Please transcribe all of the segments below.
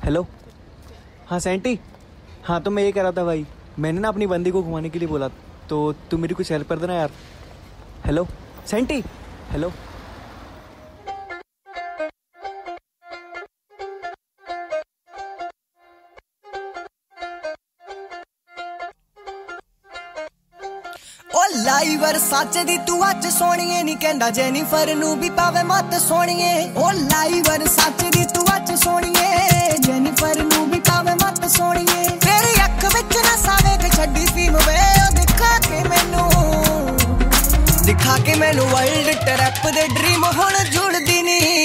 Hello. हाँ senti. हाँ तो मैं ये कह रहा था भाई, मैंने ना अपनी बंदी को घुमाने के लिए बोला, तो तू मेरी कुछ हेल्प कर देना यार। हेलो सेंटी। हेलो। ओ लाइवर सच दी तू अज सोनिए नी कहंदा जेनिफर नू भी पावे मत सोनिए। ओ लाइवर सच दी तू अज सोनिए जेनिफर नू भी पावे मत सोनिए। तेरी अख विच नसा वेख छड्डी फीम वे ओ दिखा के मैनू वर्ल्ड ट्रैप दे ड्रीम हुण जुड़दी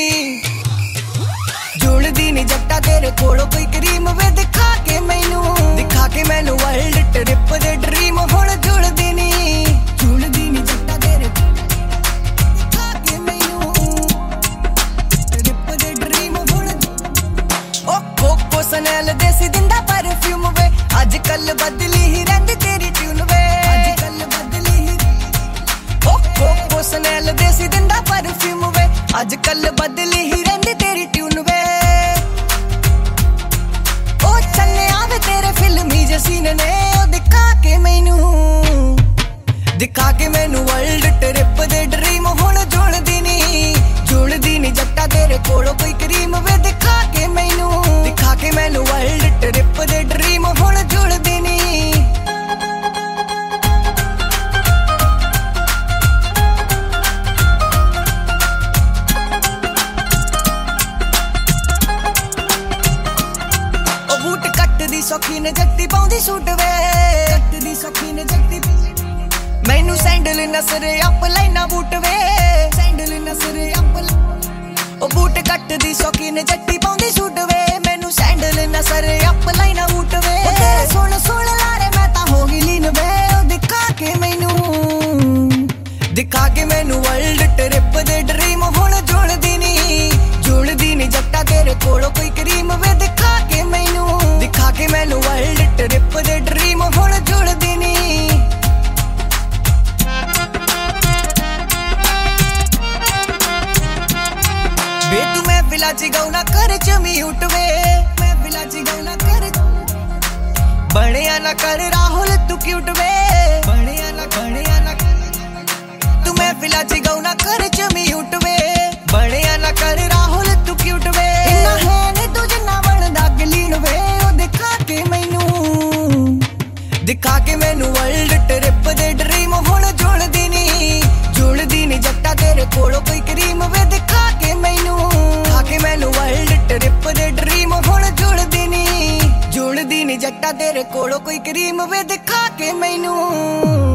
नी जट्टा तेरे कोलों कोई करीम वे दिखा के मैनू वर्ल्ड ट्रिप दे ड्रीम हुण जुड़दी नी जट्टा तेरे दिखा के मैनू ट्रिप दे ड्रीम हुण। ओ कोको सनैल देसी दिंदा परफ्यूम वे अजकल बदली ही रहिंदी तेरी ट्यून वे ओ कोको सनैल देसी दिंदा परफ्यूम वे अजकल बदली ही रहिंदी तेरी ट्यून वे। ओ चले आवे तेरे फिल्मी जसीन ने ओ दिखा के मैनू वर्ल्ड ट्रिप दे ड्रीम हुण जुड़दी नी जट्टा तेरे कोलों कोई करीम वे दिखा के मैनू वर्ल्ड ट्रिप दे ड्रीम हुण जुड़दी नी। ओ बूट कट दी सौखीन जट्टी पाउंदी सूट वे मैनू सैंडल नसरे अप लाइना बूट वे ओ बूट कट दी शौकीन जट्टी पाउंदी सूट वे मैनू सैंडल नसरे अप लाइना बूट वे। सुन लारे मैं तां हो गई लीन वे ओ दिखा के मैनू वर्ल्ड ट्रिप दे ड्रीम हुण जुड़दी नी जट्टा तेरे कोलों कोई करीम वे दिखा के मैनू वर्ल्ड ट्रिप दे ड्रीम हुण जुड़दी नी। वे तू महफिला च गौना कर म्यूट वे बणिया ना कर राहुल तू क्यूट वे तू महफिला च गौना कर म्यूट वे बणिया ना कर राहुल तू क्यूट वे। इन्ना है नी तू जिन्ना बनदा गलीन वे ओ दिखा के मैनू वर्ल्ड ट्रिप दे ड्रीम हुण जुड़दी नी जट्टा तेरे कोलों कोई करीम वे दिखा के मैनू वर्ल्ड ट्रिप दे ड्रीम हुण जुड़दी नी जट्टा तेरे कोलों कोई करीम वे दिखा के मैनू।